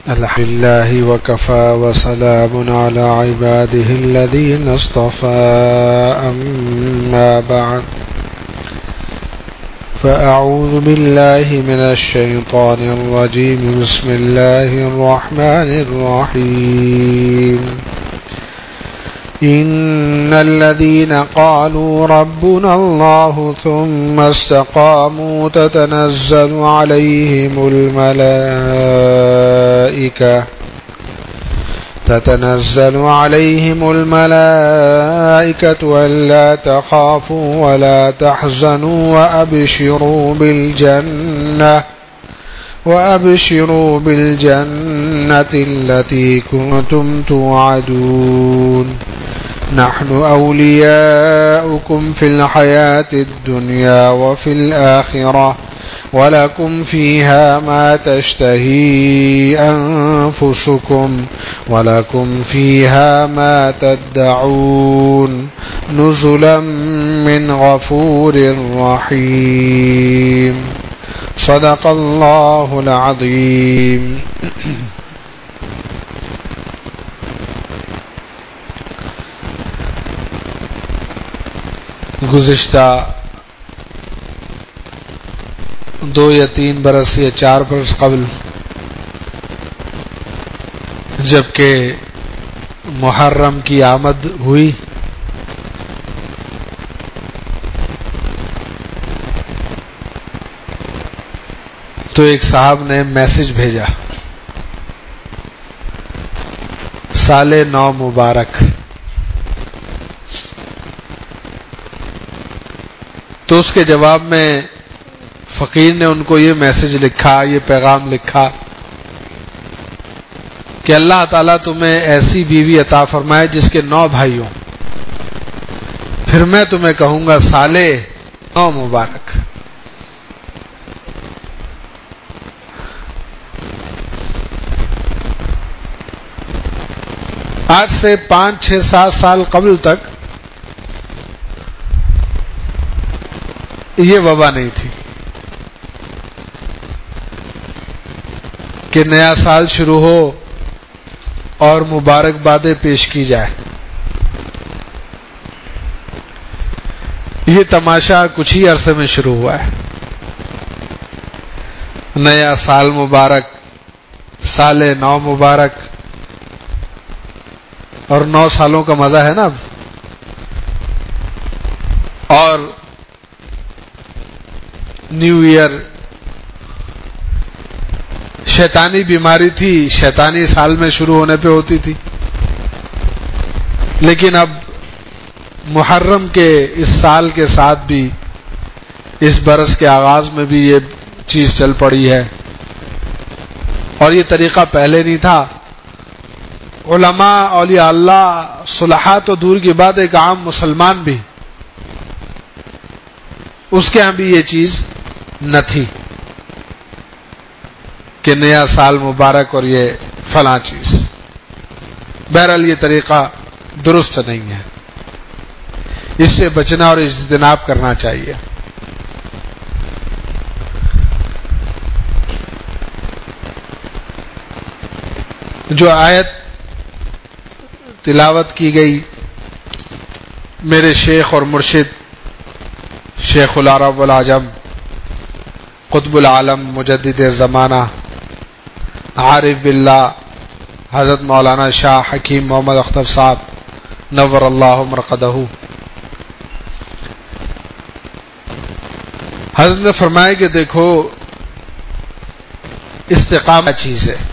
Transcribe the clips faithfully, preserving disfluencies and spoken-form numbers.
الحمد لله وكفى وسلام على عباده الذين اصطفى أما بعد فأعوذ بالله من الشيطان الرجيم بسم الله الرحمن الرحيم إن الذين قالوا ربنا الله ثم استقاموا تتنزل عليهم الملائكة تتنزل عليهم الملائكة ألا تخافوا ولا تحزنوا وأبشروا بالجنة وأبشروا بالجنة التي كنتم توعدون نحن أولياؤكم في الحياة الدنيا وفي الآخرة ولكم فيها ما تشتهي أنفسكم ولكم فيها ما تدعون نزلا من غفور رحيم صدق اللہ العظیم. گزشتہ دو یا تین برس یا چار برس قبل جبکہ محرم کی آمد ہوئی تو ایک صاحب نے میسج بھیجا سال نو مبارک. تو اس کے جواب میں فقیر نے ان کو یہ میسج لکھا، یہ پیغام لکھا کہ اللہ تعالیٰ تمہیں ایسی بیوی عطا فرمائے جس کے نو بھائی ہوں، پھر میں تمہیں کہوں گا سال نو مبارک. آج سے پانچ چھ سات سال قبل تک یہ وبا نہیں تھی کہ نیا سال شروع ہو اور مبارکبادیں پیش کی جائے. یہ تماشا کچھ ہی عرصے میں شروع ہوا ہے. نیا سال مبارک، سال نو مبارک، اور نو سالوں کا مزہ ہے نا اب. اور نیو ایئر شیطانی بیماری تھی، شیطانی سال میں شروع ہونے پہ ہوتی تھی، لیکن اب محرم کے اس سال کے ساتھ بھی، اس برس کے آغاز میں بھی یہ چیز چل پڑی ہے. اور یہ طریقہ پہلے نہیں تھا. علماء، اولیاء اللہ، صلحاء تو دور کی بات، ایک عام مسلمان بھی اس کے ہاں بھی یہ چیز نہ تھی کہ نیا سال مبارک اور یہ فلاں چیز. بہرحال یہ طریقہ درست نہیں ہے، اس سے بچنا اور اجتناب کرنا چاہیے. جو آیت تلاوت کی گئی میرے شیخ اور مرشد شیخ العرب والعجم قطب العالم مجدد زمانہ عارف باللہ حضرت مولانا شاہ حکیم محمد اختر صاحب نور اللہ مرقدہ، حضرت نے فرمایا کہ دیکھو استقامت چیز ہے.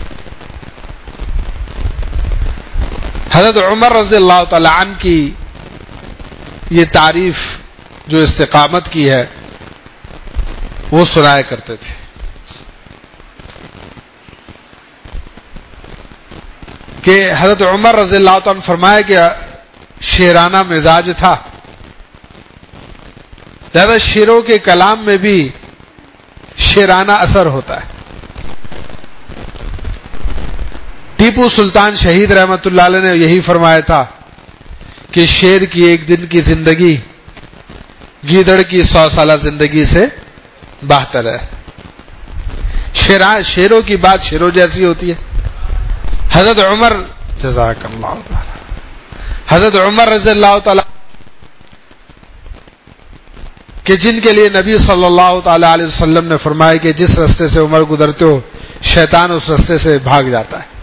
حضرت عمر رضی اللہ تعالی عنہ کی یہ تعریف جو استقامت کی ہے وہ سنایا کرتے تھے کہ حضرت عمر رضی اللہ تعالی عنہ فرمایا کہ شیرانہ مزاج تھا. زیادہ شیروں کے کلام میں بھی شیرانہ اثر ہوتا ہے. ٹیپو سلطان شہید رحمت اللہ علیہ نے یہی فرمایا تھا کہ شیر کی ایک دن کی زندگی گیدڑ کی سو سالہ زندگی سے بہتر ہے. شیروں کی بات شیروں جیسی ہوتی ہے. حضرت عمر جزاک اللہ حضرت عمر رضی اللہ تعالی کہ جن کے لیے نبی صلی اللہ تعالی علیہ وسلم نے فرمایا کہ جس راستے سے عمر گزرتے ہو شیطان اس راستے سے بھاگ جاتا ہے.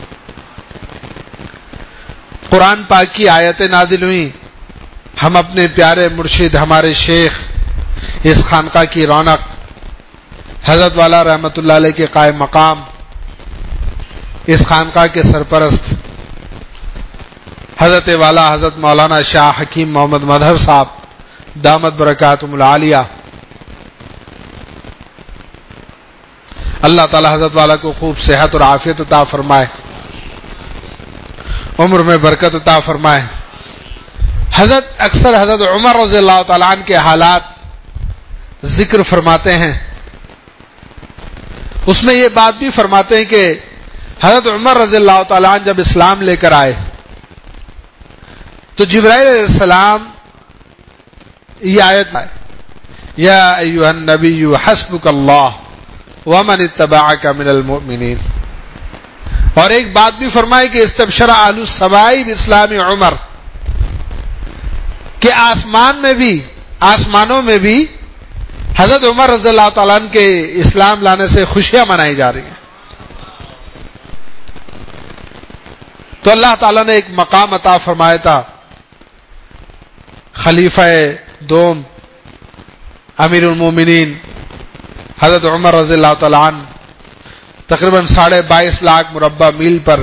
قرآن پاک کی آیتیں نازل ہوئیں. ہم اپنے پیارے مرشد ہمارے شیخ اس خانقاہ کی رونق حضرت والا رحمت اللہ علیہ کے قائم مقام اس خانقاہ کے سرپرست حضرت والا حضرت مولانا شاہ حکیم محمد مظہر صاحب دامت برکاتہم العالیہ، اللہ تعالی حضرت والا کو خوب صحت اور عافیت عطا فرمائے، عمر میں برکت عطا فرمائے. حضرت اکثر حضرت عمر رضی اللہ تعالیٰ عنہ کے حالات ذکر فرماتے ہیں. اس میں یہ بات بھی فرماتے ہیں کہ حضرت عمر رضی اللہ تعالیٰ عنہ جب اسلام لے کر آئے تو جبرائیل علیہ السلام یہ آیت ہے یا ایھا النبی حسبک اللہ ومن اتبعک من المؤمنین. اور ایک بات بھی فرمائی کہ استبشر اہل السماء باسلام عمر، کہ آسمان میں بھی آسمانوں میں بھی حضرت عمر رضی اللہ تعالیٰ عنہ کے اسلام لانے سے خوشیاں منائی جا رہی ہیں. تو اللہ تعالیٰ نے ایک مقام عطا فرمایا تھا خلیفہ دوم امیر المومنین حضرت عمر رضی اللہ تعالیٰ عنہ تقریباً ساڑھے بائیس لاکھ مربع میل پر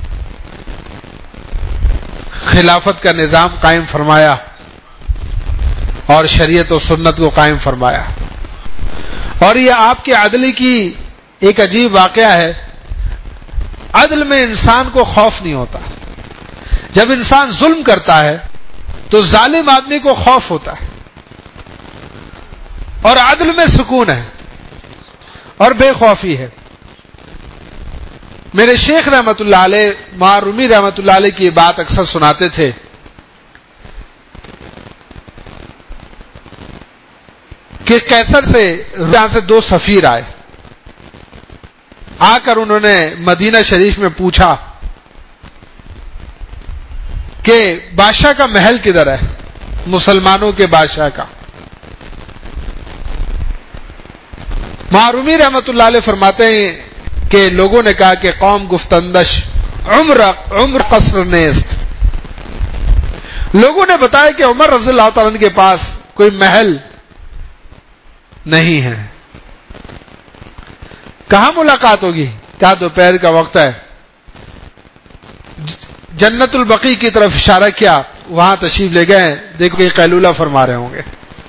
خلافت کا نظام قائم فرمایا اور شریعت و سنت کو قائم فرمایا. اور یہ آپ کے عدل کی ایک عجیب واقعہ ہے. عدل میں انسان کو خوف نہیں ہوتا. جب انسان ظلم کرتا ہے تو ظالم آدمی کو خوف ہوتا ہے، اور عدل میں سکون ہے اور بے خوفی ہے. میرے شیخ رحمت اللہ علیہ معرومی رحمت اللہ علیہ کی یہ بات اکثر سناتے تھے کہ کیسر سے یہاں سے دو سفیر آئے. آ کر انہوں نے مدینہ شریف میں پوچھا کہ بادشاہ کا محل کدھر ہے، مسلمانوں کے بادشاہ کا. معرومی رحمت اللہ علیہ فرماتے ہیں کہ لوگوں نے کہا کہ قوم گفتندش عمر عمر قصر نیست. لوگوں نے بتایا کہ عمر رضی اللہ تعالیٰ عنہ کے پاس کوئی محل نہیں ہے. کہاں ملاقات ہوگی؟ کیا دوپہر کا وقت ہے. جنت البقیع کی طرف اشارہ کیا، وہاں تشریف لے گئے. دیکھو کہ قیلولہ فرما رہے ہوں گے.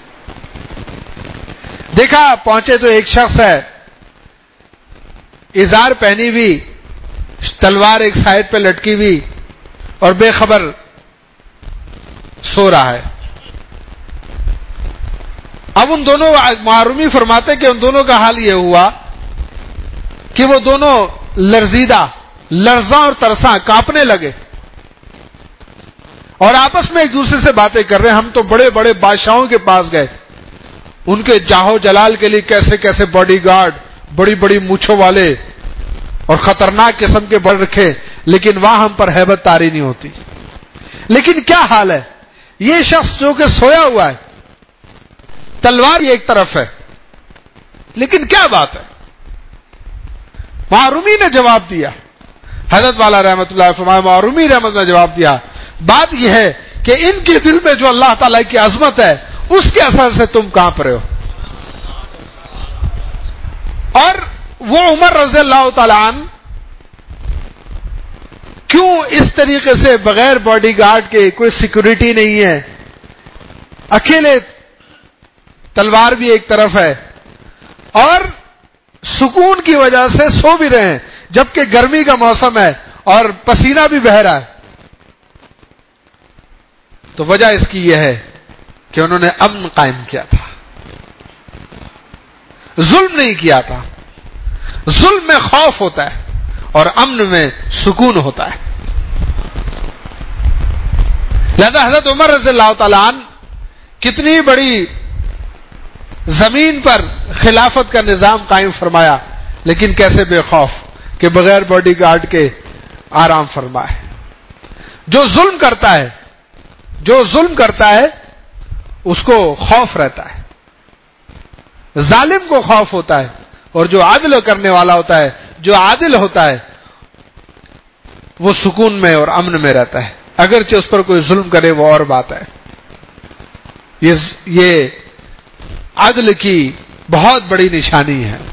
دیکھا پہنچے تو ایک شخص ہے ازار پہنی ہوئی، تلوار ایک سائڈ پہ لٹکی ہوئی اور بے خبر سو رہا ہے. اب ان دونوں معرومی فرماتے کہ ان دونوں کا حال یہ ہوا کہ وہ دونوں لرزیدہ لرزاں اور ترساں کانپنے لگے اور آپس میں ایک دوسرے سے باتیں کر رہے ہیں. ہم تو بڑے بڑے بادشاہوں کے پاس گئے، ان کے جاہو جلال کے لیے کیسے کیسے باڈی گارڈ، بڑی بڑی مونچھوں والے اور خطرناک قسم کے بڑھ رکھے، لیکن وہاں ہم پر ہیبت طاری نہیں ہوتی. لیکن کیا حال ہے؟ یہ شخص جو کہ سویا ہوا ہے، تلوار ایک طرف ہے، لیکن کیا بات ہے؟ معرومی نے جواب دیا. حضرت والا رحمت اللہ فرمایا معرومی رحمت نے جواب دیا بات یہ ہے کہ ان کے دل میں جو اللہ تعالیٰ کی عظمت ہے اس کے اثر سے تم کانپ رہے ہو. اور وہ عمر رضی اللہ تعالیٰ عنہ کیوں اس طریقے سے بغیر باڈی گارڈ کے، کوئی سیکورٹی نہیں ہے، اکیلے، تلوار بھی ایک طرف ہے اور سکون کی وجہ سے سو بھی رہے ہیں جبکہ گرمی کا موسم ہے اور پسینہ بھی بہہ رہا ہے؟ تو وجہ اس کی یہ ہے کہ انہوں نے امن قائم کیا تھا، ظلم نہیں کیا تھا. ظلم میں خوف ہوتا ہے اور امن میں سکون ہوتا ہے. لہذا حضرت عمر رضی اللہ تعالیٰ عنہ کتنی بڑی زمین پر خلافت کا نظام قائم فرمایا، لیکن کیسے بے خوف کہ بغیر باڈی گارڈ کے آرام فرمائے. جو ظلم کرتا ہے جو ظلم کرتا ہے اس کو خوف رہتا ہے, ظالم کو خوف ہوتا ہے, اور جو عدل کرنے والا ہوتا ہے, جو عادل ہوتا ہے, وہ سکون میں اور امن میں رہتا ہے. اگرچہ اس پر کوئی ظلم کرے وہ اور بات ہے. یہ یہ عدل کی بہت بڑی نشانی ہے.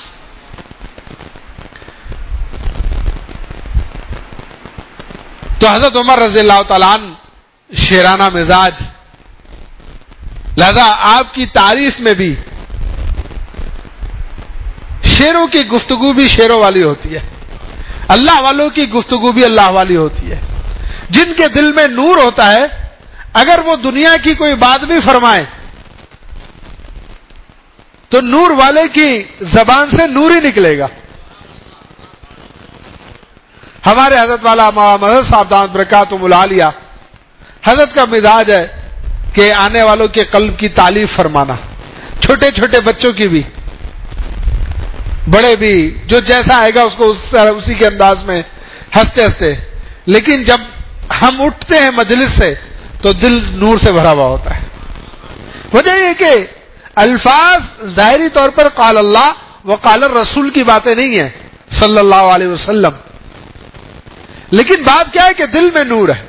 تو حضرت عمر رضی اللہ تعالیٰ عنہ شیرانہ مزاج, لہذا آپ کی تعریف میں بھی شیروں کی گفتگو بھی شیروں والی ہوتی ہے, اللہ والوں کی گفتگو بھی اللہ والی ہوتی ہے. جن کے دل میں نور ہوتا ہے, اگر وہ دنیا کی کوئی بات بھی فرمائے تو نور والے کی زبان سے نور ہی نکلے گا. ہمارے حضرت والا مدد صاحب دامت برکاتہم العالیہ, حضرت کا مزاج ہے کہ آنے والوں کے قلب کی تعریف فرمانا, چھوٹے چھوٹے بچوں کی بھی, بڑے بھی, جو جیسا آئے گا اس کو اسی کے انداز میں ہنستے ہنستے. لیکن جب ہم اٹھتے ہیں مجلس سے تو دل نور سے بھرا ہوا ہوتا ہے. وجہ یہ کہ الفاظ ظاہری طور پر قال اللہ و قال الرسول کی باتیں نہیں ہیں صلی اللہ علیہ وسلم, لیکن بات کیا ہے کہ دل میں نور ہے.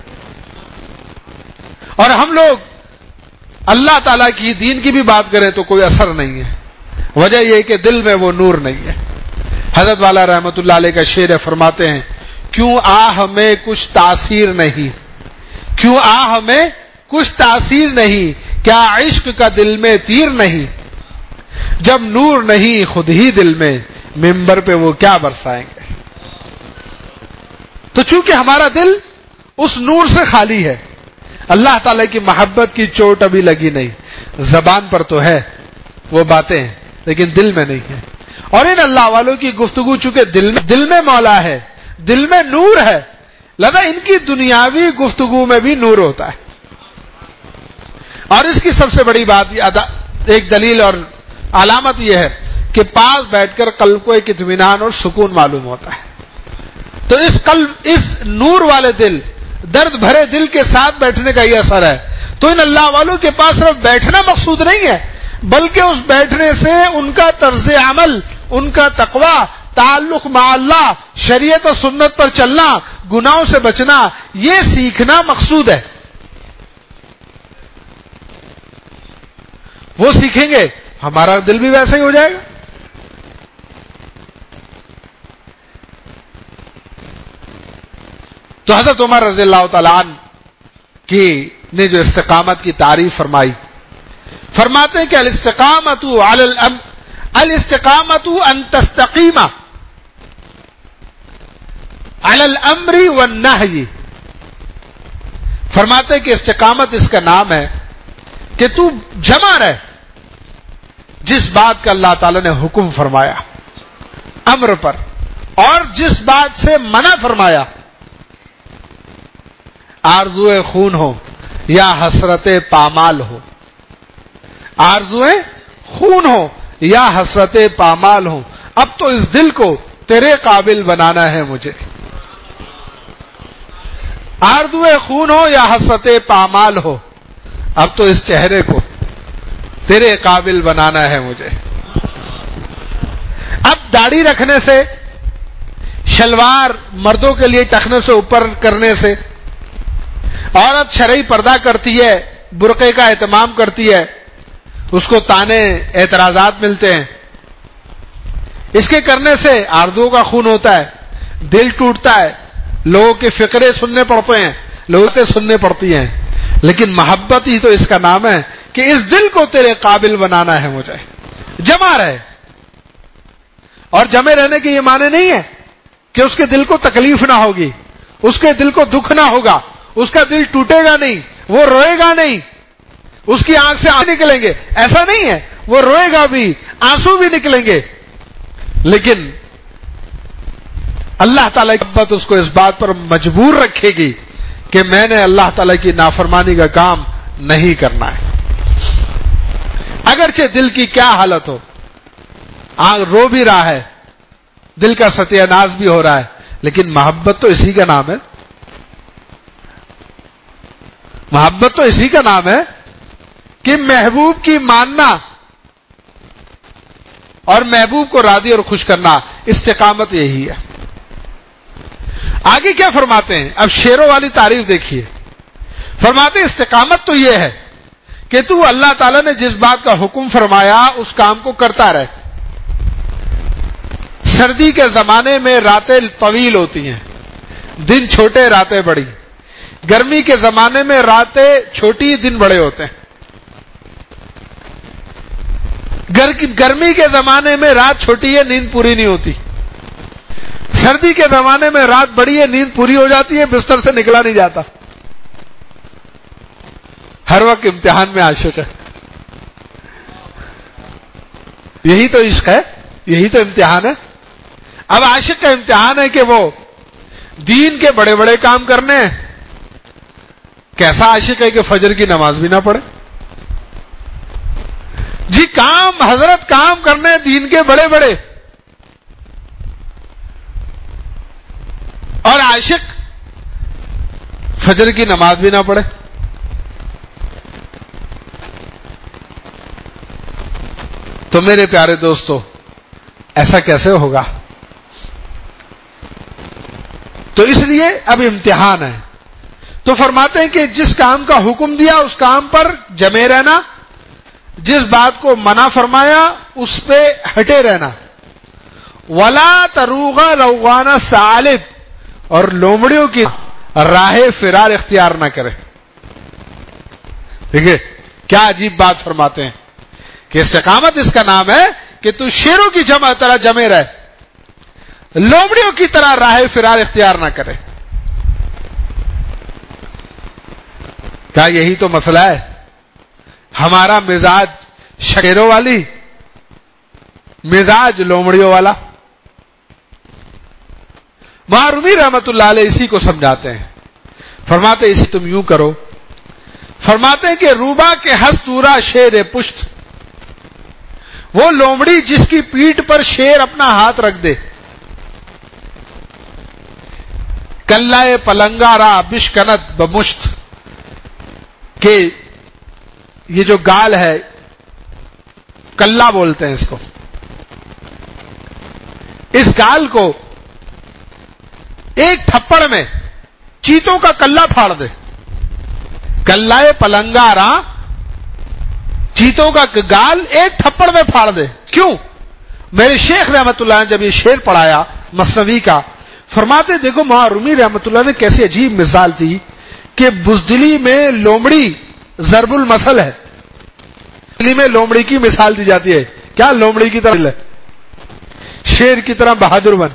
اور ہم لوگ اللہ تعالیٰ کی دین کی بھی بات کریں تو کوئی اثر نہیں ہے. وجہ یہ کہ دل میں وہ نور نہیں ہے. حضرت والا رحمت اللہ علیہ کا شعر ہے, فرماتے ہیں کیوں آہ میں کچھ تاثیر نہیں, کیوں آہ میں کچھ تاثیر نہیں, کیا عشق کا دل میں تیر نہیں, جب نور نہیں خود ہی دل میں منبر پہ وہ کیا برسائیں گے. تو چونکہ ہمارا دل اس نور سے خالی ہے, اللہ تعالیٰ کی محبت کی چوٹ ابھی لگی نہیں, زبان پر تو ہے وہ باتیں لیکن دل میں نہیں ہے. اور ان اللہ والوں کی گفتگو چونکہ دل میں دل میں مولا ہے, دل میں نور ہے, لگا ان کی دنیاوی گفتگو میں بھی نور ہوتا ہے. اور اس کی سب سے بڑی بات ایک دلیل اور علامت یہ ہے کہ پاس بیٹھ کر قلب کو ایک اطمینان اور سکون معلوم ہوتا ہے. تو اس قلب, اس نور والے دل, درد بھرے دل کے ساتھ بیٹھنے کا یہ اثر ہے. تو ان اللہ والوں کے پاس صرف بیٹھنا مقصود نہیں ہے, بلکہ اس بیٹھنے سے ان کا طرز عمل, ان کا تقوی, تعلق مع اللہ, شریعت و سنت پر چلنا, گناہوں سے بچنا, یہ سیکھنا مقصود ہے. وہ سیکھیں گے ہمارا دل بھی ویسا ہی ہو جائے گا. تو حضرت عمر رضی اللہ تعالیٰ عنہ کی نے جو استقامت کی تعریف فرمائی, فرماتے ہیں کہ الاستقامت علی الامر, الاستقامت ان تستقیم علی الامر والنہی. فرماتے ہیں کہ استقامت اس کا نام ہے کہ تو جمع رہ جس بات کا اللہ تعالیٰ نے حکم فرمایا امر پر, اور جس بات سے منع فرمایا, آرزوئے خون ہو یا حسرت پامال ہو, آرزوئے خون ہو یا حسرت پامال ہو, اب تو اس دل کو تیرے قابل بنانا ہے مجھے. آرزوئے خون ہو یا حسرت پامال ہو, اب تو اس چہرے کو تیرے قابل بنانا ہے مجھے. اب داڑھی رکھنے سے, شلوار مردوں کے لیے ٹخنے سے اوپر کرنے سے, عورت شرعی پردہ کرتی ہے, برقعے کا اہتمام کرتی ہے, اس کو تانے اعتراضات ملتے ہیں. اس کے کرنے سے آرزوؤں کا خون ہوتا ہے, دل ٹوٹتا ہے, لوگوں کے فقرے سننے پڑتے ہیں, لوگوں کے سننے پڑتی ہیں. لیکن محبت ہی تو اس کا نام ہے کہ اس دل کو تیرے قابل بنانا ہے مجھے. جمع رہے, اور جمع رہنے کے یہ معنی نہیں ہے کہ اس کے دل کو تکلیف نہ ہوگی, اس کے دل کو دکھ نہ ہوگا, اس کا دل ٹوٹے گا نہیں, وہ روئے گا نہیں, اس کی آنکھ سے آنسو نکلیں گے, ایسا نہیں ہے. وہ روئے گا بھی, آنسو بھی نکلیں گے, لیکن اللہ تعالیٰ کی محبت اس کو اس بات پر مجبور رکھے گی کہ میں نے اللہ تعالیٰ کی نافرمانی کا کام نہیں کرنا ہے. اگرچہ دل کی کیا حالت ہو, آنکھ رو بھی رہا ہے, دل کا ستیہ ناز بھی ہو رہا ہے, لیکن محبت تو اسی کا نام ہے. محبت تو اسی کا نام ہے کہ محبوب کی ماننا اور محبوب کو راضی اور خوش کرنا. استقامت یہی ہے. آگے کیا فرماتے ہیں؟ اب شیروں والی تعریف دیکھیے. فرماتے ہیں استقامت تو یہ ہے کہ تو اللہ تعالیٰ نے جس بات کا حکم فرمایا اس کام کو کرتا رہے. سردی کے زمانے میں راتیں طویل ہوتی ہیں، دن چھوٹے راتیں بڑی. گرمی کے زمانے میں راتیں چھوٹی دن بڑے ہوتے ہیں. گرمی کے زمانے میں رات چھوٹی ہے، نیند پوری نہیں ہوتی. سردی کے زمانے میں رات بڑی ہے، نیند پوری ہو جاتی ہے، بستر سے نکلا نہیں جاتا. ہر وقت امتحان میں عاشق ہے. یہی تو عشق ہے، یہی تو امتحان ہے. اب عاشق کا امتحان ہے کہ وہ دین کے بڑے بڑے کام کرنے ہیں. کیسا عاشق ہے کہ فجر کی نماز بھی نہ پڑھے؟ جی کام حضرت کام کرنے ہیں دین کے بڑے بڑے، اور عاشق فجر کی نماز بھی نہ پڑھے. تو میرے پیارے دوستو ایسا کیسے ہوگا؟ تو اس لیے اب امتحان ہے. تو فرماتے ہیں کہ جس کام کا حکم دیا اس کام پر جمے رہنا، جس بات کو منع فرمایا اس پہ ہٹے رہنا. ولا تروغ روغان سالب، اور لومڑیوں کی راہ فرار اختیار نہ کرے. دیکھیے کیا عجیب بات فرماتے ہیں کہ استقامت اس کا نام ہے کہ تو شیروں کی جمع طرح جمے رہے، لومڑیوں کی طرح راہ فرار اختیار نہ کرے. کیا یہی تو مسئلہ ہے؟ ہمارا مزاج شیروں والی، مزاج لومڑیوں والا. رومی رحمت اللہ علیہ اسی کو سمجھاتے ہیں. فرماتے اسی تم یوں کرو. فرماتے ہیں کہ روبا کے ہست تورا شیر پشت، وہ لومڑی جس کی پیٹھ پر شیر اپنا ہاتھ رکھ دے. کلائے پلنگا را بشکنت بمشت، کہ یہ جو گال ہے کلہ بولتے ہیں اس کو، اس گال کو ایک تھپڑ میں چیتوں کا کلہ پھاڑ دے. کلائے پلنگارا، چیتوں کا گال ایک تھپڑ میں پھاڑ دے. کیوں؟ میرے شیخ رحمت اللہ نے جب یہ شعر پڑھایا مثنوی کا، فرماتے دیکھو مہا رومی رحمت اللہ نے کیسی عجیب مثال تھی کہ بزدلی میں لومڑی ضرب المثل ہے. دلی میں لومڑی کی مثال دی جاتی ہے. کیا لومڑی کی طرح ہے، شیر کی طرح بہادر بن.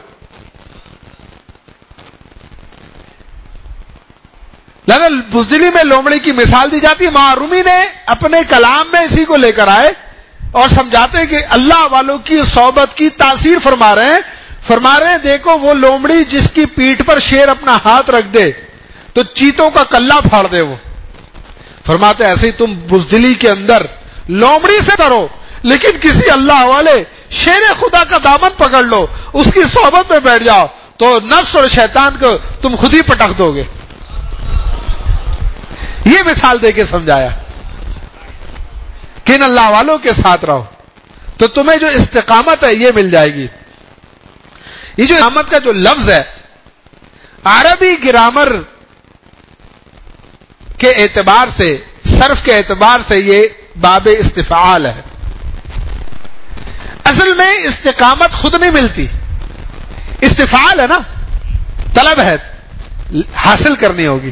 لہذا بزدلی میں لومڑی کی مثال دی جاتی ہے. معرومی نے اپنے کلام میں اسی کو لے کر آئے اور سمجھاتے ہیں کہ اللہ والوں کی صحبت کی تاثیر فرما رہے ہیں. فرما رہے ہیں دیکھو وہ لومڑی جس کی پیٹھ پر شیر اپنا ہاتھ رکھ دے تو چیتوں کا کلہ پھاڑ دے. وہ فرماتے ایسے ہی تم بزدلی کے اندر لومڑی سے ڈرو، لیکن کسی اللہ والے شیر خدا کا دامن پکڑ لو، اس کی صحبت میں بیٹھ جاؤ تو نفس اور شیطان کو تم خود ہی پٹخ دو گے. یہ مثال دے کے سمجھایا کہ ان اللہ والوں کے ساتھ رہو تو تمہیں جو استقامت ہے یہ مل جائے گی. یہ جو استقامت کا جو لفظ ہے عربی گرامر کے اعتبار سے، صرف کے اعتبار سے یہ باب استفعال ہے. اصل میں استقامت خود نہیں ملتی، استفعال ہے نا، طلب ہے، حاصل کرنی ہوگی.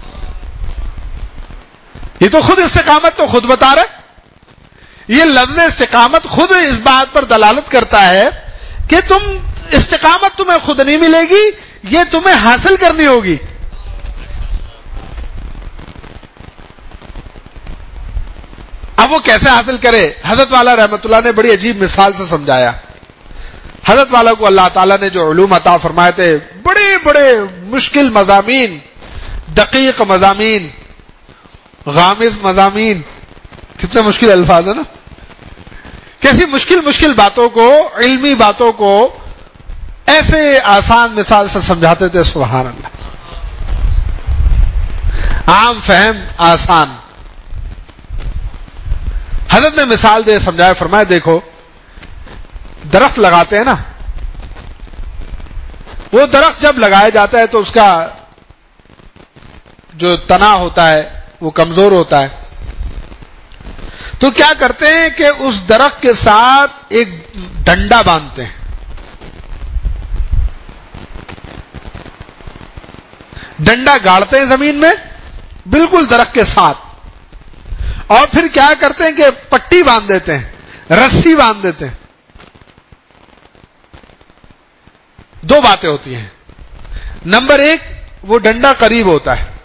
یہ تو خود استقامت تو خود بتا رہے. یہ لفظ استقامت خود اس بات پر دلالت کرتا ہے کہ تم استقامت تمہیں خود نہیں ملے گی، یہ تمہیں حاصل کرنی ہوگی. اب وہ کیسے حاصل کرے؟ حضرت والا رحمت اللہ نے بڑی عجیب مثال سے سمجھایا. حضرت والا کو اللہ تعالیٰ نے جو علوم عطا فرمائے تھے، بڑے بڑے مشکل مضامین، دقیق مضامین، غامض مضامین، کتنے مشکل الفاظ ہیں نا. کیسی مشکل مشکل باتوں کو، علمی باتوں کو ایسے آسان مثال سے سمجھاتے تھے، سبحان اللہ، عام فہم آسان. حضرت نے مثال دے سمجھایا، فرمایا دیکھو درخت لگاتے ہیں نا، وہ درخت جب لگایا جاتا ہے تو اس کا جو تنا ہوتا ہے وہ کمزور ہوتا ہے، تو کیا کرتے ہیں کہ اس درخت کے ساتھ ایک ڈنڈا باندھتے ہیں. ڈنڈا گاڑتے ہیں زمین میں بالکل درخت کے ساتھ، اور پھر کیا کرتے ہیں کہ پٹی باندھ دیتے ہیں، رسی باندھ دیتے ہیں. دو باتیں ہوتی ہیں. نمبر ایک، وہ ڈنڈا قریب ہوتا ہے،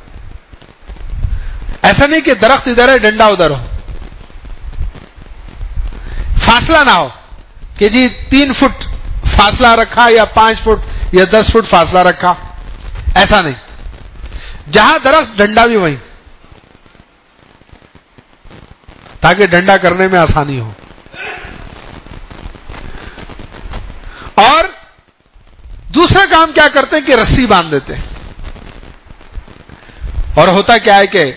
ایسا نہیں کہ درخت ادھر ہے ڈنڈا ادھر ہو، فاصلہ نہ ہو کہ جی تین فٹ فاصلہ رکھا یا پانچ فٹ یا دس فٹ فاصلہ رکھا، ایسا نہیں. جہاں درخت ڈنڈا بھی وہیں، تاکہ ڈنڈا کرنے میں آسانی ہو. اور دوسرا کام کیا کرتے ہیں کہ رسی باندھ دیتے ہیں. اور ہوتا کیا ہے کہ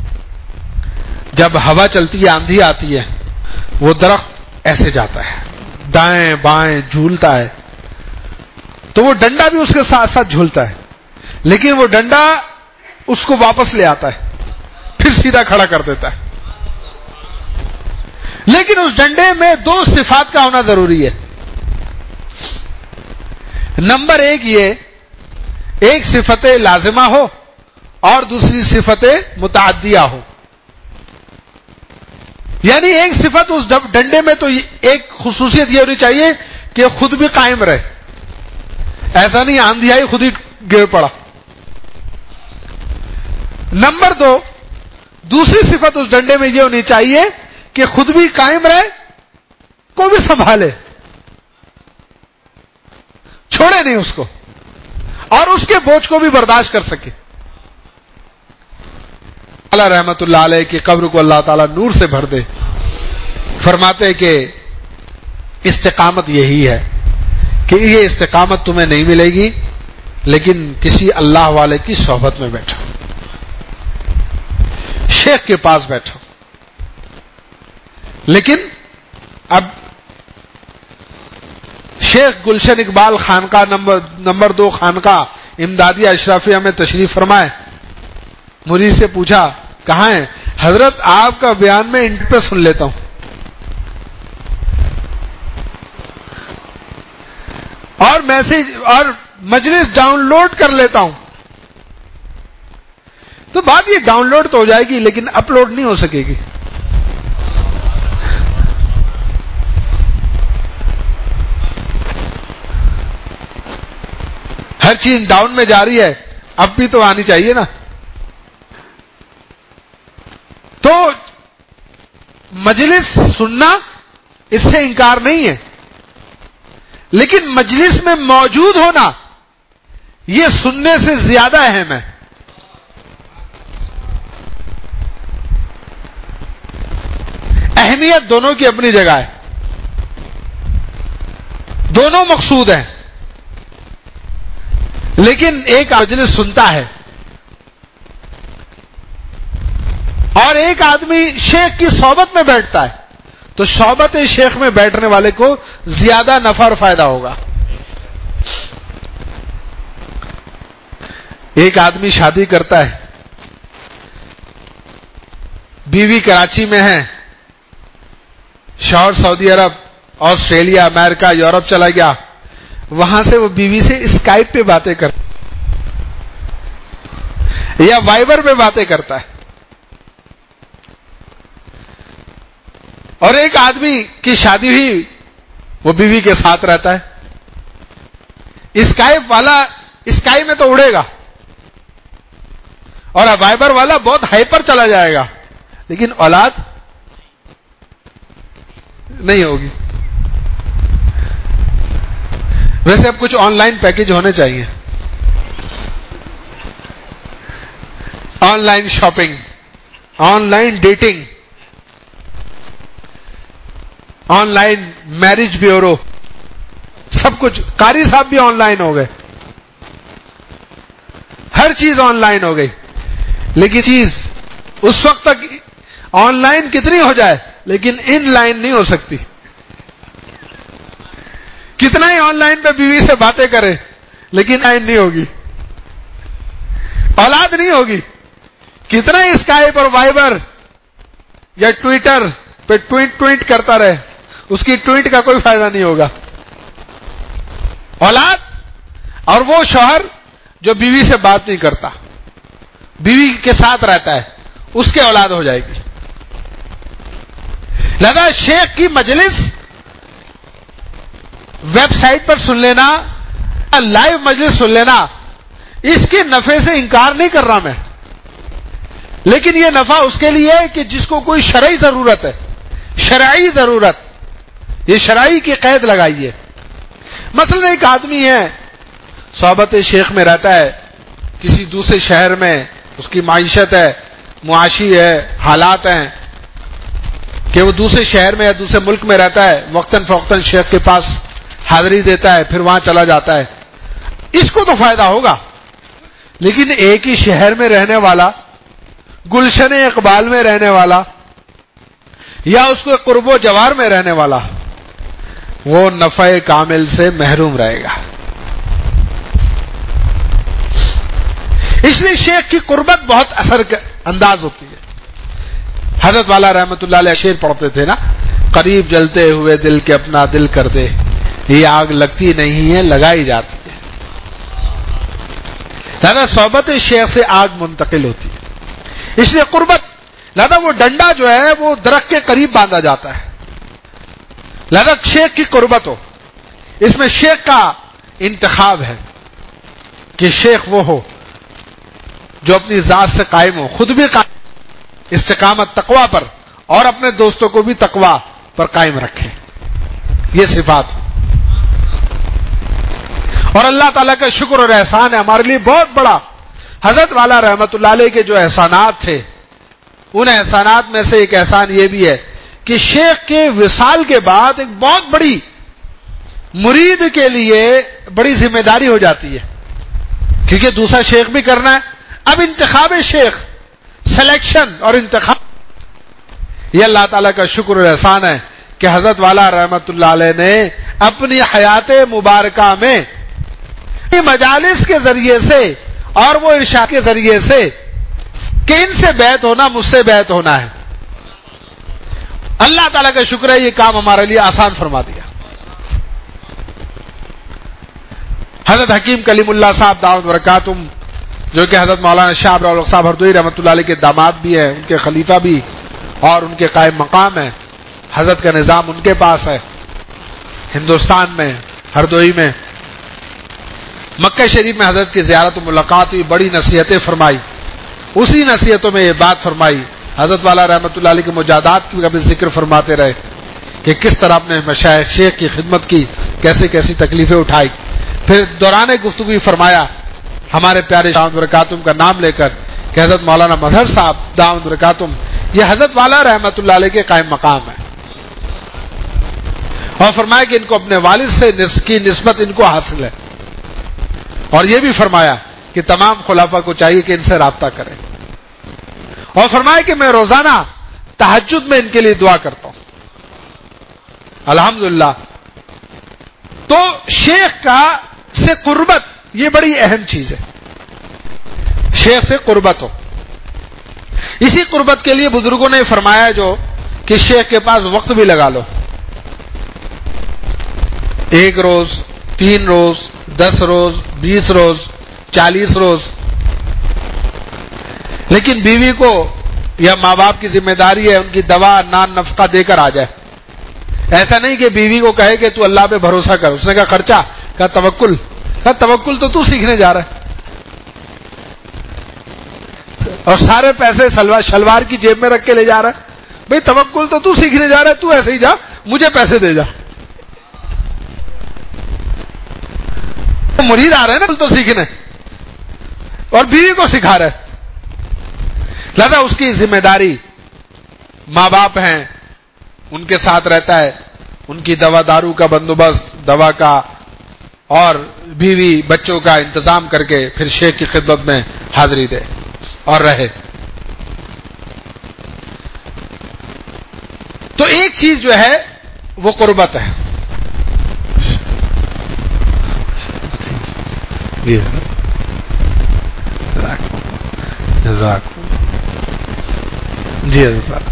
جب ہوا چلتی ہے، آندھی آتی ہے، وہ درخت ایسے جاتا ہے، دائیں بائیں جھولتا ہے، تو وہ ڈنڈا بھی اس کے ساتھ ساتھ جھولتا ہے، لیکن وہ ڈنڈا اس کو واپس لے آتا ہے، پھر سیدھا کھڑا کر دیتا ہے. لیکن اس ڈنڈے میں دو صفات کا ہونا ضروری ہے. نمبر ایک یہ، ایک صفت لازمہ ہو اور دوسری صفت متعدیہ ہو. یعنی ایک صفت اس ڈنڈے میں تو ایک خصوصیت یہ ہونی چاہیے کہ خود بھی قائم رہے، ایسا نہیں آندھی آئی خود ہی گر پڑا. نمبر دو، دوسری صفت اس ڈنڈے میں یہ ہونی چاہیے کہ خود بھی قائم رہے، کو بھی سنبھالے، چھوڑے نہیں اس کو، اور اس کے بوجھ کو بھی برداشت کر سکے. اللہ رحمت اللہ علیہ کی قبر کو اللہ تعالیٰ نور سے بھر دے. فرماتے کہ استقامت یہی ہے کہ یہ استقامت تمہیں نہیں ملے گی لیکن کسی اللہ والے کی صحبت میں بیٹھو، شیخ کے پاس بیٹھو. لیکن اب شیخ گلشن اقبال خانقاہ نمبر نمبر دو خانقاہ امدادیہ اشرافیہ میں تشریف فرمائے. مرید سے پوچھا کہاں ہیں؟ حضرت آپ کا بیان میں انٹرنیٹ پہ سن لیتا ہوں، اور میسج اور مجلس ڈاؤن لوڈ کر لیتا ہوں. تو بات یہ ڈاؤن لوڈ تو ہو جائے گی لیکن اپلوڈ نہیں ہو سکے گی. ہر چیز ڈاؤن میں جا رہی ہے، اب بھی تو آنی چاہیے نا. تو مجلس سننا اس سے انکار نہیں ہے، لیکن مجلس میں موجود ہونا یہ سننے سے زیادہ اہم ہے. اہمیت دونوں کی اپنی جگہ ہے، دونوں مقصود ہیں. لیکن ایک مجلس سنتا ہے اور ایک آدمی شیخ کی صحبت میں بیٹھتا ہے، تو صحبت شیخ میں بیٹھنے والے کو زیادہ نفع اور فائدہ ہوگا. ایک آدمی شادی کرتا ہے، بیوی کراچی میں ہے، شوہر سعودی عرب، آسٹریلیا، امریکہ، یورپ چلا گیا. وہاں سے وہ بیوی سے اسکائپ پہ باتیں کرتا یا وائبر پہ باتیں کرتا ہے. اور ایک آدمی کی شادی ہوئی، وہ بیوی کے ساتھ رہتا ہے. اسکائپ والا اسکائی میں تو اڑے گا اور وائبر والا بہت ہائپر چلا جائے گا، لیکن اولاد نہیں ہوگی. ویسے اب کچھ آن لائن پیکج ہونے چاہیے، online shopping, online dating, online marriage bureau. سب کچھ، قاری صاحب بھی آن لائن ہو گئے، ہر چیز آن لائن ہو گئی، لیکن چیز اس وقت تک آن لائن کتنی ہو جائے لیکن ان لائن نہیں ہو سکتی. کتنا ہی آن لائن پہ بیوی سے باتیں کرے لیکن لائن نہیں ہوگی، اولاد نہیں ہوگی. کتنا ہی اسکائپ اور وائبر یا ٹویٹر پہ ٹویٹ ٹویٹ کرتا رہے، اس کی ٹویٹ کا کوئی فائدہ نہیں ہوگا. اولاد اور وہ شوہر جو بیوی سے بات نہیں کرتا، بیوی کے ساتھ رہتا ہے، اس کے اولاد ہو جائے گی. لہذا شیخ کی مجلس ویب سائٹ پر سن لینا، لائیو مجلس سن لینا، اس کے نفع سے انکار نہیں کر رہا میں، لیکن یہ نفع اس کے لیے ہے کہ جس کو کوئی شرعی ضرورت ہے، شرعی ضرورت، یہ شرعی کی قید لگائیے. مثلا ایک آدمی ہے صحبت شیخ میں رہتا ہے، کسی دوسرے شہر میں اس کی معیشت ہے، معاشی ہے، حالات ہیں کہ وہ دوسرے شہر میں یا دوسرے ملک میں رہتا ہے، وقتاً فوقتاً شیخ کے پاس حاضری دیتا ہے، پھر وہاں چلا جاتا ہے، اس کو تو فائدہ ہوگا. لیکن ایک ہی شہر میں رہنے والا، گلشن اقبال میں رہنے والا یا اس کے قرب و جوار میں رہنے والا، وہ نفع کامل سے محروم رہے گا. اس لیے شیخ کی قربت بہت اثر انداز ہوتی ہے. حضرت والا رحمت اللہ علیہ شعر پڑھتے تھے نا، قریب جلتے ہوئے دل کے اپنا دل کر دے، یہ آگ لگتی نہیں ہے لگائی جاتی ہے. لہذا صحبت شیخ سے آگ منتقل ہوتی ہے. اس لیے قربت، لہذا وہ ڈنڈا جو ہے وہ درخت کے قریب باندھا جاتا ہے. لہذا شیخ کی قربت ہو، اس میں شیخ کا انتخاب ہے کہ شیخ وہ ہو جو اپنی ذات سے قائم ہو، خود بھی قائم استقامت تقوی پر، اور اپنے دوستوں کو بھی تقوی پر قائم رکھے. یہ صفات ہو. اور اللہ تعالیٰ کا شکر اور احسان ہے ہمارے لیے بہت بڑا. حضرت والا رحمت اللہ علیہ کے جو احسانات تھے، ان احسانات میں سے ایک احسان یہ بھی ہے کہ شیخ کے وصال کے بعد ایک بہت بڑی مرید کے لیے بڑی ذمہ داری ہو جاتی ہے، کیونکہ دوسرا شیخ بھی کرنا ہے. اب انتخاب شیخ، سلیکشن اور انتخاب، یہ اللہ تعالیٰ کا شکر اور احسان ہے کہ حضرت والا رحمت اللہ علیہ نے اپنی حیات مبارکہ میں مجالس کے ذریعے سے اور وہ ارشاد کے ذریعے سے کہ ان سے بیعت ہونا مجھ سے بیعت ہونا ہے، اللہ تعالیٰ کا شکر ہے یہ کام ہمارے لیے آسان فرما دیا. حضرت حکیم کلیم اللہ صاحب دعوت برکاتم، جو کہ حضرت مولانا شاہ ابراہیم صاحب ہردوئی رحمۃ اللہ علیہ کے داماد بھی ہیں، ان کے خلیفہ بھی اور ان کے قائم مقام ہیں. حضرت کا نظام ان کے پاس ہے ہندوستان میں، ہردوئی میں. مکہ شریف میں حضرت کی زیارت و ملاقات ہوئی، بڑی نصیحتیں فرمائی. اسی نصیحتوں میں یہ بات فرمائی، حضرت والا رحمۃ اللہ علیہ کے مجادات کی کبھی ذکر فرماتے رہے کہ کس طرح اپنے مشائخ شیخ کی خدمت کی، کیسے کیسی تکلیفیں اٹھائی. پھر دوران گفتگو فرمایا ہمارے پیارے دامت برکاتم کا نام لے کر کہ حضرت مولانا مظہر صاحب دامت برکاتم، یہ حضرت والا رحمت اللہ علیہ کے قائم مقام ہے. اور فرمایا کہ ان کو اپنے والد سے کی نسبت ان کو حاصل ہے. اور یہ بھی فرمایا کہ تمام خلافہ کو چاہیے کہ ان سے رابطہ کریں. اور فرمایا کہ میں روزانہ تہجد میں ان کے لیے دعا کرتا ہوں. الحمدللہ. تو شیخ کا سے قربت یہ بڑی اہم چیز ہے، شیخ سے قربت ہو. اسی قربت کے لیے بزرگوں نے فرمایا جو کہ شیخ کے پاس وقت بھی لگا لو، ایک روز، تین روز، دس روز، بیس روز، چالیس روز. لیکن بیوی کو یا ماں باپ کی ذمہ داری ہے ان کی دوا نان نفقہ دے کر آ جائے. ایسا نہیں کہ بیوی کو کہے کہ تو اللہ پہ بھروسہ کر. اس نے کہا خرچہ، کہا توکل، کہا توکل تو تو سیکھنے جا رہا ہے، اور سارے پیسے شلوار کی جیب میں رکھ کے لے جا رہا ہے. بھئی توکل تو تو سیکھنے جا رہا ہے، تو ایسے ہی جا، مجھے پیسے دے جا. مرید آ رہے ہیں نا تو سیکھنے، اور بیوی کو سکھا رہے. لہذا اس کی ذمہ داری، ماں باپ ہیں ان کے ساتھ رہتا ہے، ان کی دوا دارو کا بندوبست، دوا کا اور بیوی بچوں کا انتظام کر کے پھر شیخ کی خدمت میں حاضری دے اور رہے. تو ایک چیز جو ہے وہ قربت ہے. جی جزاک جی حضرت.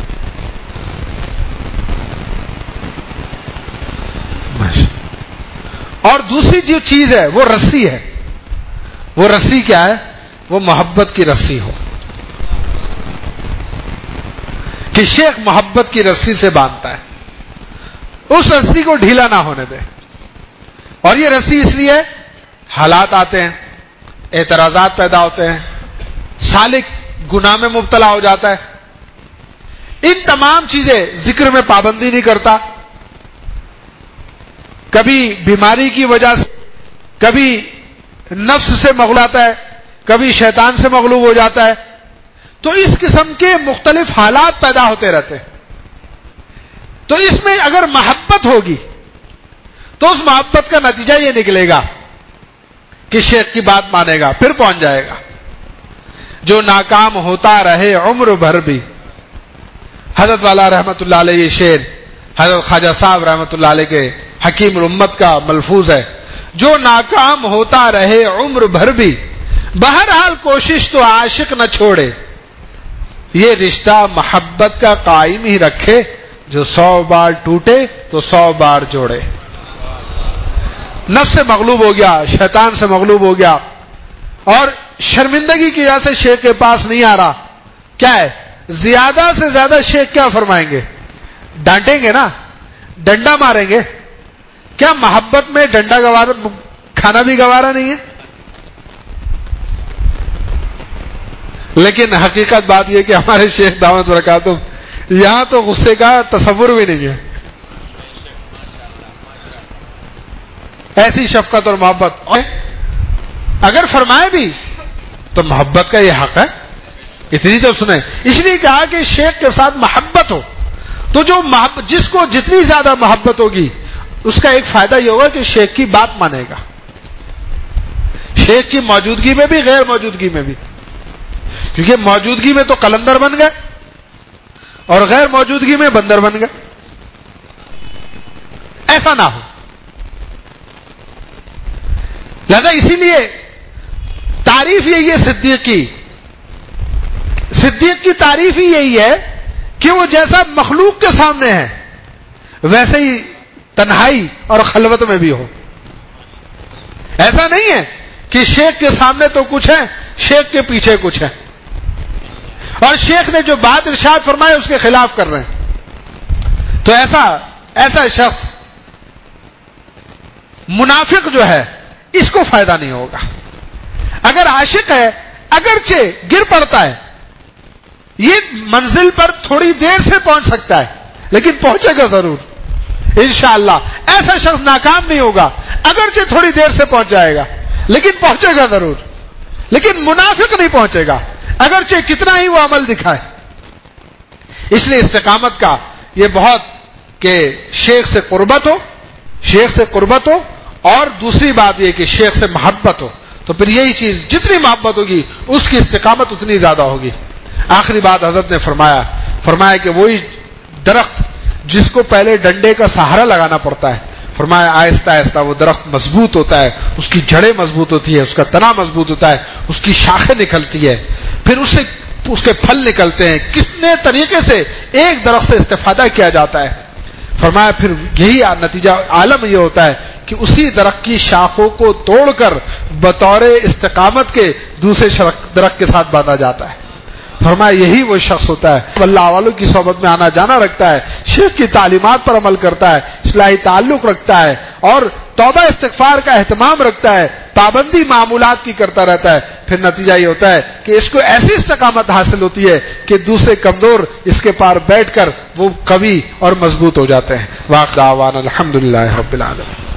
اور دوسری جو چیز ہے وہ رسی ہے. وہ رسی کیا ہے؟ وہ محبت کی رسی ہو کہ شیخ محبت کی رسی سے باندھتا ہے, اس رسی کو ڈھیلا نہ ہونے دے. اور یہ رسی اس لیے حالات آتے ہیں, اعتراضات پیدا ہوتے ہیں, سالک گناہ میں مبتلا ہو جاتا ہے, ان تمام چیزیں ذکر میں پابندی نہیں کرتا, کبھی بیماری کی وجہ سے, کبھی نفس سے مغلاتا ہے, کبھی شیطان سے مغلوب ہو جاتا ہے. تو اس قسم کے مختلف حالات پیدا ہوتے رہتے ہیں. تو اس میں اگر محبت ہوگی تو اس محبت کا نتیجہ یہ نکلے گا کہ شیخ کی بات مانے گا, پھر پہنچ جائے گا. جو ناکام ہوتا رہے عمر بھر بھی, حضرت والا رحمت اللہ علیہ یہ شعر حضرت خواجہ صاحب رحمت اللہ علیہ کے حکیم الامت کا ملفوظ ہے. جو ناکام ہوتا رہے عمر بھر بھی, بہرحال کوشش تو عاشق نہ چھوڑے, یہ رشتہ محبت کا قائم ہی رکھے, جو سو بار ٹوٹے تو سو بار جوڑے. نفس سے مغلوب ہو گیا, شیطان سے مغلوب ہو گیا, اور شرمندگی کی وجہ سے شیخ کے پاس نہیں آ رہا, کیا ہے زیادہ سے زیادہ شیخ کیا فرمائیں گے؟ ڈانٹیں گے نا, ڈنڈا ماریں گے. کیا محبت میں ڈنڈا گوارا کھانا بھی گوارا نہیں ہے؟ لیکن حقیقت بات یہ کہ ہمارے شیخ دعوت برکاتہ یہاں تو غصے کا تصور بھی نہیں ہے. ایسی شفقت اور محبت, اگر فرمائے بھی تو محبت کا یہ حق ہے, اتنی تو سنیں. اس لیے کہا کہ شیخ کے ساتھ محبت ہو, تو جو محبت جس کو جتنی زیادہ محبت ہوگی اس کا ایک فائدہ یہ ہوگا کہ شیخ کی بات مانے گا, شیخ کی موجودگی میں بھی غیر موجودگی میں بھی. کیونکہ موجودگی میں تو قلندر بن گئے اور غیر موجودگی میں بندر بن گئے. ایسا نہ ہو. لہذا اسی لیے تعریف یہی ہے صدیق کی, صدیق کی تعریف ہی یہی ہے کہ وہ جیسا مخلوق کے سامنے ہے ویسے ہی تنہائی اور خلوت میں بھی ہو. ایسا نہیں ہے کہ شیخ کے سامنے تو کچھ ہے, شیخ کے پیچھے کچھ ہے, اور شیخ نے جو بات ارشاد فرمائے اس کے خلاف کر رہے ہیں. تو ایسا ایسا شخص منافق جو ہے اس کو فائدہ نہیں ہوگا. اگر عاشق ہے اگرچہ گر پڑتا ہے, یہ منزل پر تھوڑی دیر سے پہنچ سکتا ہے لیکن پہنچے گا ضرور انشاءاللہ. ایسا شخص ناکام نہیں ہوگا, اگرچہ تھوڑی دیر سے پہنچ جائے گا لیکن پہنچے گا ضرور. لیکن منافق نہیں پہنچے گا اگرچہ کتنا ہی وہ عمل دکھائے. اس لیے استقامت کا یہ بہت کہ شیخ سے قربت ہو, شیخ سے قربت ہو, اور دوسری بات یہ کہ شیخ سے محبت ہو. تو پھر یہی چیز جتنی محبت ہوگی اس کی استقامت اتنی زیادہ ہوگی. آخری بات حضرت نے فرمایا فرمایا کہ وہی درخت جس کو پہلے ڈنڈے کا سہارا لگانا پڑتا ہے, فرمایا آہستہ آہستہ وہ درخت مضبوط ہوتا ہے, اس کی جڑیں مضبوط ہوتی ہے, اس کا تنا مضبوط ہوتا ہے, اس کی شاخیں نکلتی ہے, پھر اس سے اس کے پھل نکلتے ہیں. کتنے طریقے سے ایک درخت سے استفادہ کیا جاتا ہے. فرمایا پھر یہی نتیجہ عالم یہ ہوتا ہے کہ اسی درخت کی شاخوں کو توڑ کر بطور استقامت کے دوسرے درخت کے ساتھ باندھا جاتا ہے. فرمایا یہی وہ شخص ہوتا ہے اللہ والوں کی صحبت میں آنا جانا رکھتا ہے, شیخ کی تعلیمات پر عمل کرتا ہے, اصلاحی تعلق رکھتا ہے, اور توبہ استغفار کا اہتمام رکھتا ہے, پابندی معمولات کی کرتا رہتا ہے. پھر نتیجہ یہ ہوتا ہے کہ اس کو ایسی استقامت حاصل ہوتی ہے کہ دوسرے کمزور اس کے پار بیٹھ کر وہ قوی اور مضبوط ہو جاتے ہیں. واقع دعوانا الحمدللہ رب العالمین.